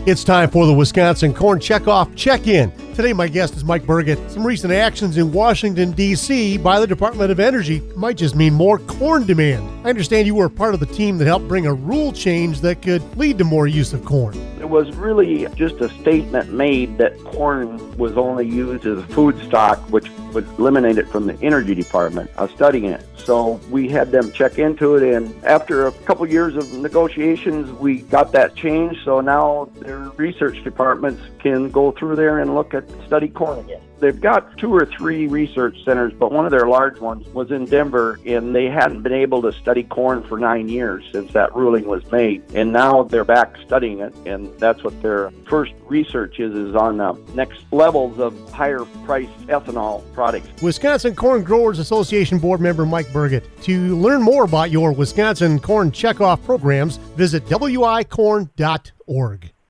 It's time for the Wisconsin Corn Checkoff Check-In. Today, my guest is Mike Burgett. Some recent actions in Washington, D.C. by the Department of Energy might just mean more corn demand. I understand you were part of the team that helped bring a rule change that could lead to more use of corn. It was really just a statement made that corn was only used as a food stock, which would eliminate it from the Energy Department. I was studying it. So we had them check into it, and after a couple years of negotiations, we got that changed. So now their research departments can go through there and look at study corn again. They've got 2 or 3 research centers, but one of their large ones was in Denver, and they hadn't been able to study corn for 9 years since that ruling was made. And now they're back studying it, and that's what their first research is on next levels of higher priced ethanol products. Wisconsin Corn Growers Association board member Mike Burgett. To learn more about your Wisconsin Corn Checkoff programs, visit wicorn.org.